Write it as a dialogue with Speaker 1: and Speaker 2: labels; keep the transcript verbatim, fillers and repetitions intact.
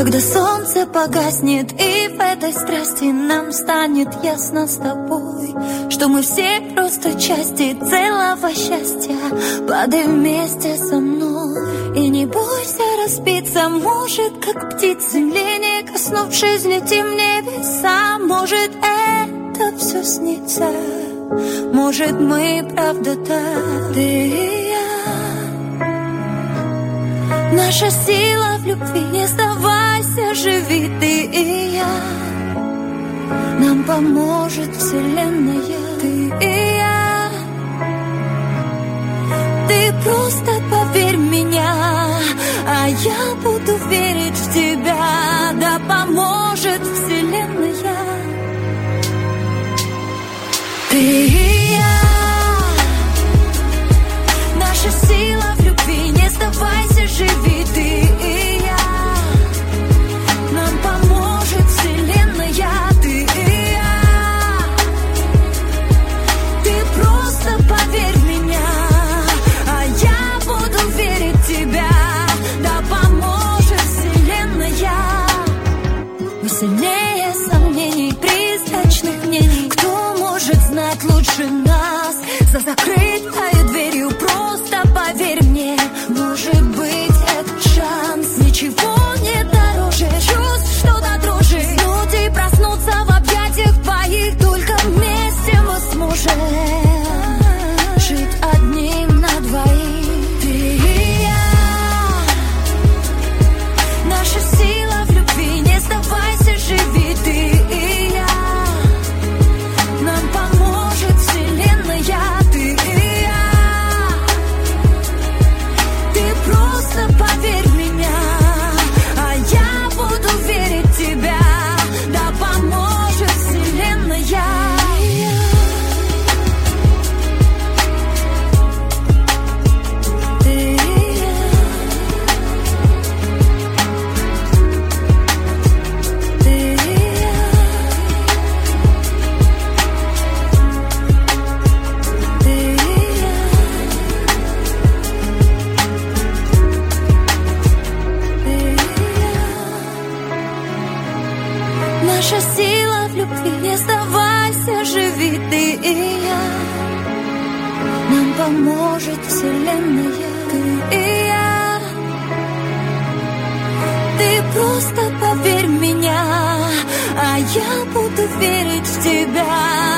Speaker 1: Когда солнце погаснет, и в этой страсти нам станет ясно с тобой, что мы все просто части целого счастья. Падай вместе со мной и не бойся разбиться. Может, как птицы, не коснувшись, летим в небеса. Может, это все снится, может, мы правда так, ты и я. Наша сила в любви, не сдавайся, живи, ты и я. Нам поможет вселенная, ты и я. Ты просто поверь в меня, а я буду верить в тебя. Да поможет вселенная, ты и я. Наша сила в любви, не сдавайся, живи, ты и я. Нам поможет вселенная, ты и я. Ты просто поверь в меня, а я буду верить в тебя. Да поможет вселенная. Мы сильнее сомнений, призрачных мнений. Кто может знать лучше нас? За закрытой дверью просто поверь мне. Может быть, этот шанс ничего не дороже чувств, что до дрожи. Уснуть и проснуться в объятиях твоих. Только вместе мы сможем жить одним на двоих, ты и я. Наша сила в любви, не сдавайся, живи, ты и я. Нам поможет вселенная, ты и я. Ты просто поверь в меня, а я буду верить в тебя. Да поможет вселенная. Ты и я. Ты и я. Ты и я. Наша сила в любви, не сдавайся, живи, ты и я. Нам поможет вселенная, ты и я. Ты просто поверь в меня, а я буду верить в тебя.